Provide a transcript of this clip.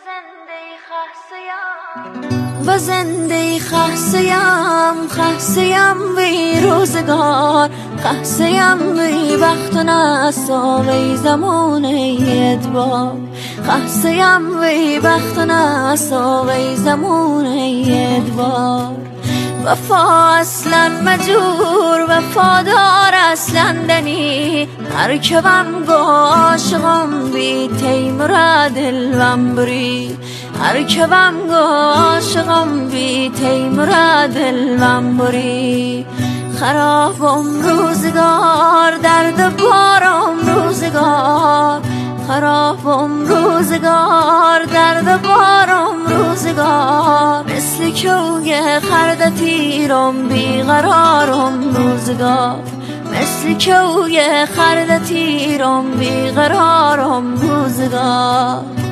و زنده خسته‌ام خسته‌ام وی روزگار، خسته‌ام وی بخت و نسا وی زمان ادبار، خسته‌ام وی بخت و نسا وی زمان ادبار. وفا اصلا مجور وفادار اصلا دنی، هر که بم گو عاشقم بی تیمور دلم بری، هر که بم گو عاشقم بی تیمور دلم بری. خرابم روزگار درد بارم روزگار، خرابم روزگار درد بارم روزگار. مثل کوی خرد تیرم بیقرارم روزگار، مثل کوی خرد تیرم بیقرارم روزگار.